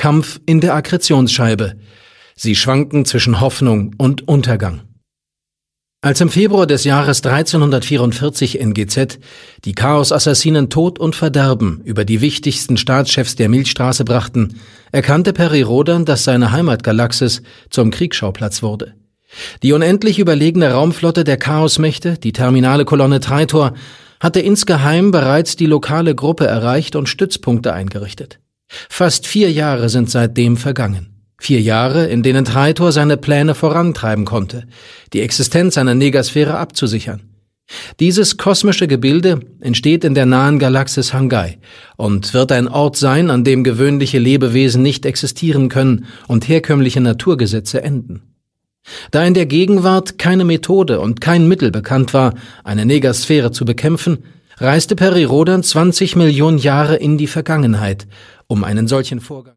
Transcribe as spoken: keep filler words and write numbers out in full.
Kampf in der Akkretionsscheibe. Sie schwanken zwischen Hoffnung und Untergang. Als im Februar des Jahres dreizehnhundertvierundvierzig N G Z die Chaos-Assassinen Tod und Verderben über die wichtigsten Staatschefs der Milchstraße brachten, erkannte Peri Rhodan, dass seine Heimatgalaxis zum Kriegsschauplatz wurde. Die unendlich überlegene Raumflotte der Chaosmächte, die terminale Kolonne Traitor, hatte insgeheim bereits die lokale Gruppe erreicht und Stützpunkte eingerichtet. Fast vier Jahre sind seitdem vergangen. Vier Jahre, in denen Traitor seine Pläne vorantreiben konnte, die Existenz einer Negasphäre abzusichern. Dieses kosmische Gebilde entsteht in der nahen Galaxis Hangai und wird ein Ort sein, an dem gewöhnliche Lebewesen nicht existieren können und herkömmliche Naturgesetze enden. Da in der Gegenwart keine Methode und kein Mittel bekannt war, eine Negasphäre zu bekämpfen, reiste Peri Rhodan zwanzig Millionen Jahre in die Vergangenheit, um einen solchen Vorgang